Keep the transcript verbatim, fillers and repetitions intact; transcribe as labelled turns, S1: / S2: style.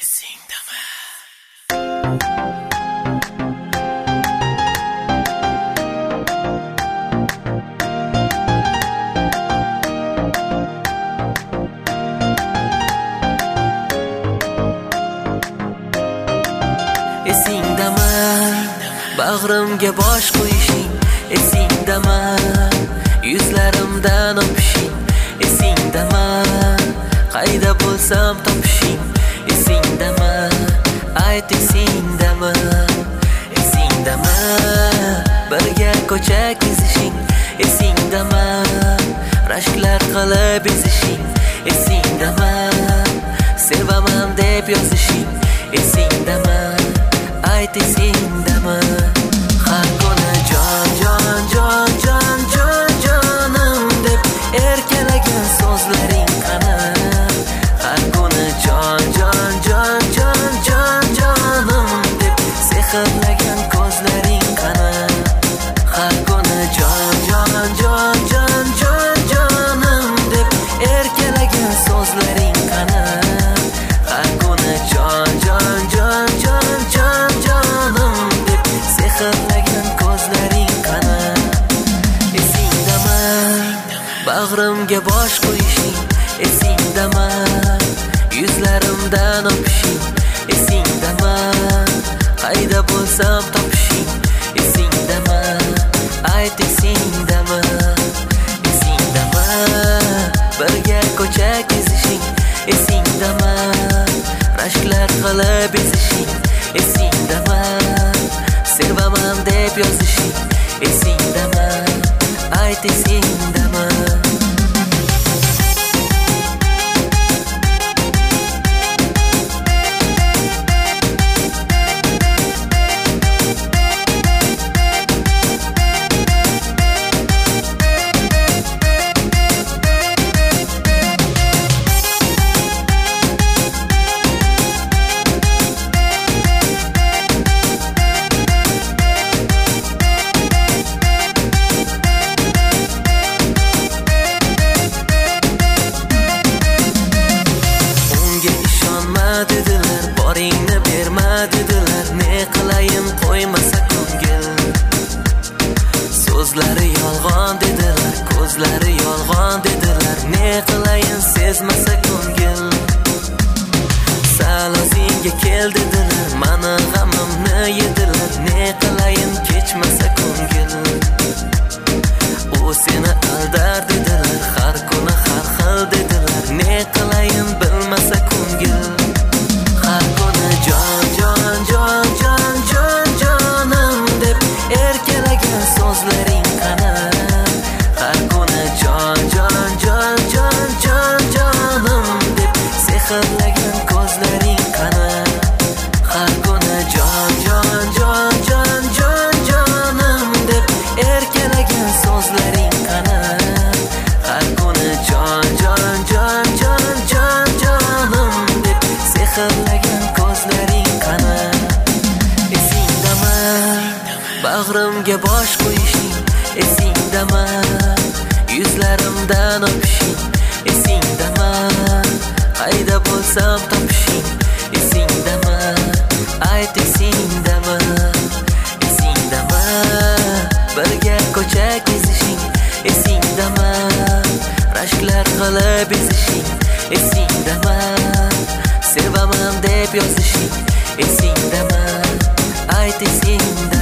S1: Esingdami? Esingdami? Bag'rimga bosh qo'yishing esingdami? Yuzlarimdan o'pishing esingdami? Qayda bo'lsam topishing esingdami? Ayt esingdami? Esingdami? Birga ko'cha kezishing esingdami? Rashklar qilib ezishing esingdami? Sevaman deb yozishing esingdami? Ayt esingdami? Har kuni jon jon jon jon jon jonim deb erkalagan so'zlaring qani? Har kuni jon jon jon jon jon jonim deb sehrlagan ko'zlaring qani? Har kuni jon jon jon jon jon jonim deb erkalagan so'zlaring qani? Har kuni jon jon jon jon jon jonim deb sehrlagan ko'zlaring qani? Esingdami? Bag'rimga bosh qo'yishing esingdami? Yuzlarimdan o'pishing esingdami? Qayda bo'lsam topishing esingdami? Ayt esingdami? Esingdami? Birga ko'cha kezishing esingdami? Rashklar qilib ezishing esingdami? Sevaman deb yozishing esingdami? Ayt esingdami? Dedilar, boringni berma dedilar, ne qilayin qo'ymasa ko'ngil. So'zlari yolg'on dedilar, ko'zlari yolg'on dedilar, ne qilayin sezmasa ko'ngil. Sal o'zingga kel dedilar, mani g'amimni yedilar, ne qilayin kechmasa ko'ngil. U seni aldar dedilar, har kuni har xil dedilar, ne qilayin bilmasa ko'ngil. Har kuni jon jon jon jon jon jonim deb erkalagan so'zlaring qani? Har kuni jon jon jon jon jon jonim deb sehrlagan ko'zlaring qani? Har kuni jon jon jon jon jon jonim deb erkalagan so'zlaring qani? Har kuni jon jon jon jon jon jonim deb sehrlagan ko'zlaring qani? Esingdami? Bag'rimga bosh qo'yishing esingdami? Yuzlarimdan o'pishing esingdami? Qayda bo'lsam topishing esingdami? Ayt esingdami? Esingdami? Birga ko'cha kezishing esingdami? Rashklar qilib ezishing esingdami? Sevaman deb yozishing esingdami? Ayt esingdami?